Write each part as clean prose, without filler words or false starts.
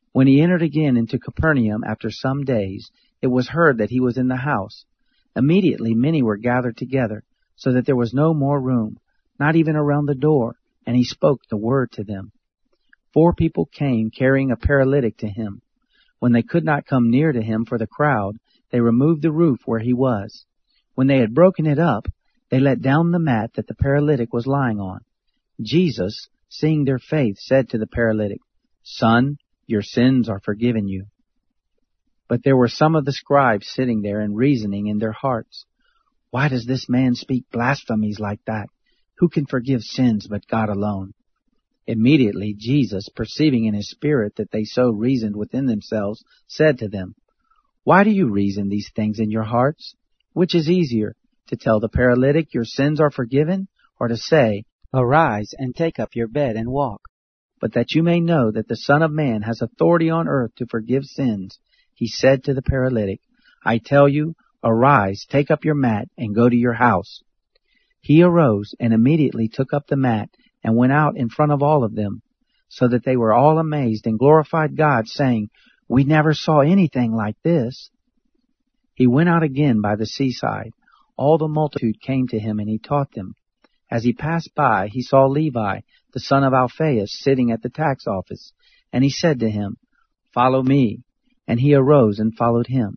When he entered again into Capernaum after some days, it was heard that he was in the house. Immediately many were gathered together, so that there was no more room, not even around the door, and he spoke the word to them. 4 people came carrying a paralytic to him. When they could not come near to him for the crowd, they removed the roof where he was. When they had broken it up, they let down the mat that the paralytic was lying on. Jesus, seeing their faith, said to the paralytic, "Son, your sins are forgiven you." But there were some of the scribes sitting there and reasoning in their hearts, "Why does this man speak blasphemies like that? Who can forgive sins but God alone?" Immediately Jesus, perceiving in his spirit that they so reasoned within themselves, said to them, "Why do you reason these things in your hearts? Which is easier, to tell the paralytic, 'Your sins are forgiven,' or to say, 'Arise and take up your bed and walk'? But that you may know that the Son of Man has authority on earth to forgive sins," he said to the paralytic, "I tell you, arise, take up your mat, and go to your house." He arose and immediately took up the mat and went out in front of all of them, so that they were all amazed and glorified God, saying, "We never saw anything like this." He went out again by the seaside. All the multitude came to him, and he taught them. As he passed by, he saw Levi, the son of Alphaeus, sitting at the tax office, and he said to him, "Follow me." And he arose and followed him.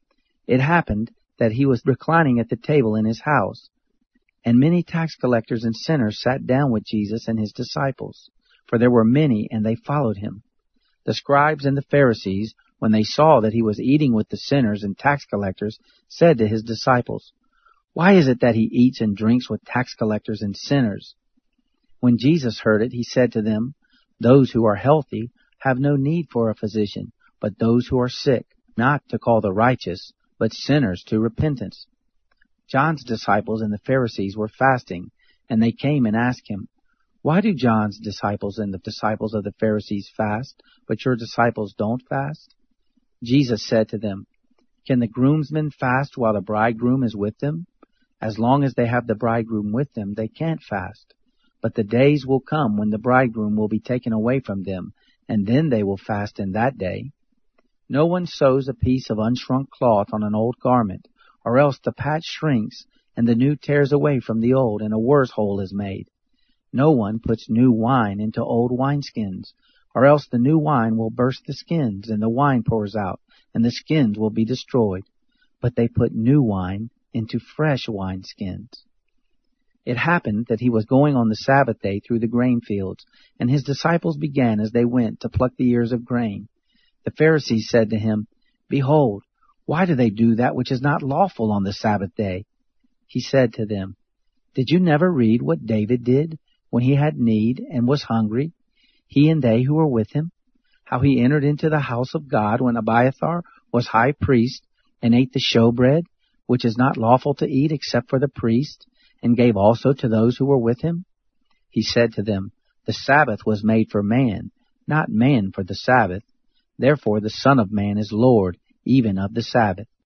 It happened that he was reclining at the table in his house, and many tax collectors and sinners sat down with Jesus and his disciples, for there were many, and they followed him. The scribes and the Pharisees, when they saw that he was eating with the sinners and tax collectors, said to his disciples, "Why is it that he eats and drinks with tax collectors and sinners?" When Jesus heard it, he said to them, "Those who are healthy have no need for a physician, but those who are sick, not to call the righteous, but sinners to repentance." John's disciples and the Pharisees were fasting, and they came and asked him, "Why do John's disciples and the disciples of the Pharisees fast, but your disciples don't fast?" Jesus said to them, "Can the groomsmen fast while the bridegroom is with them? As long as they have the bridegroom with them, they can't fast. But the days will come when the bridegroom will be taken away from them, and then they will fast in that day. No one sews a piece of unshrunk cloth on an old garment, or else the patch shrinks, and the new tears away from the old, and a worse hole is made. No one puts new wine into old wineskins, or else the new wine will burst the skins, and the wine pours out, and the skins will be destroyed. But they put new wine into fresh wineskins." It happened that he was going on the Sabbath day through the grain fields, and his disciples began as they went to pluck the ears of grain. The Pharisees said to him, "Behold, why do they do that which is not lawful on the Sabbath day?" He said to them, "Did you never read what David did when he had need and was hungry, he and they who were with him? How he entered into the house of God when Abiathar was high priest, and ate the showbread, which is not lawful to eat except for the priest, and gave also to those who were with him?" He said to them, "The Sabbath was made for man, not man for the Sabbath. Therefore the Son of Man is Lord, even of the Sabbath."